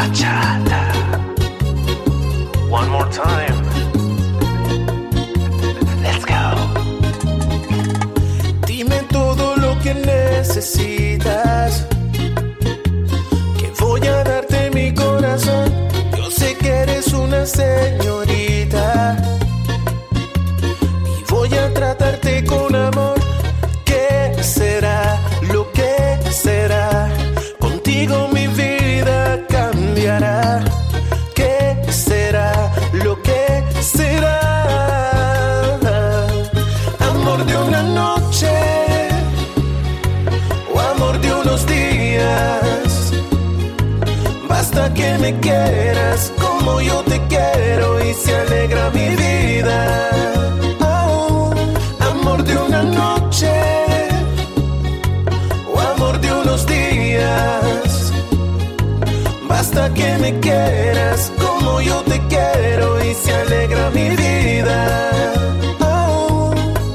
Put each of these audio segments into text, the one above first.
Bachata. One more time. Let's go. Dime todo lo que necesitas, que voy a darte mi corazón. Yo sé que eres una señorita y voy a tratarte con amor. ¿Qué será lo que será? Contigo mi vida cambiará. ¿Qué será lo que será? Amor de una noche o amor de unos días. Basta que me quieras como yo te quiero y se alegra mi vida. Oh, amor de una noche o amor de unos días. Basta que me quieras como yo te quiero y se alegra mi vida. Oh.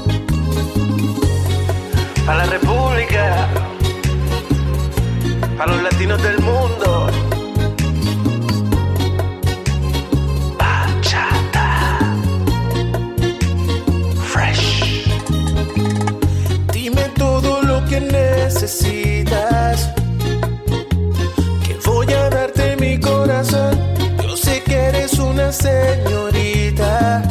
A la República, a los latinos del mundo. Bachata. Fresh. Dime todo lo que necesitas, que voy a darte mi corazón. Yo sé que eres una señorita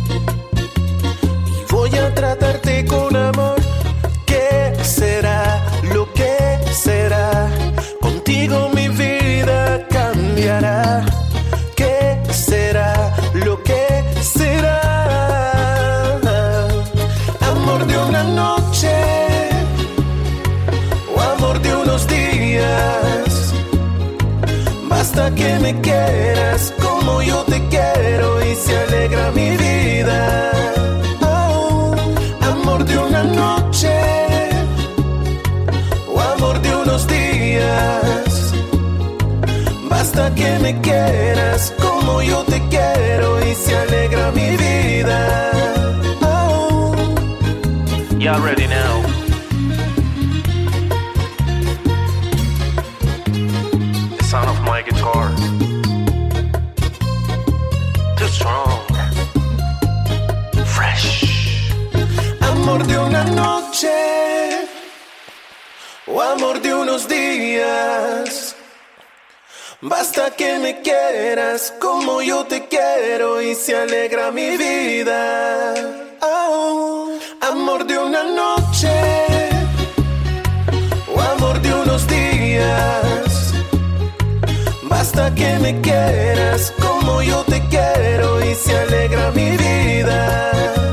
y voy a tratarte con amor. ¿Qué será lo que será? Contigo mi vida cambiará. ¿Qué será lo que será? Amor de una noche o amor de unos días. Basta que me quieras como yo te quiero y se alegra mi vida. Oh, amor de una noche o amor de unos días. Basta que me quieras como yo te quiero y se alegra mi vida. Oh. You already know. The sound of my guitar. Too strong. Fresh. Amor de una noche o amor de unos días. Basta que me quieras como yo te quiero y se alegra mi vida. Oh, amor de una noche o amor de unos días. Basta que me quieras como yo te quiero y se alegra mi vida.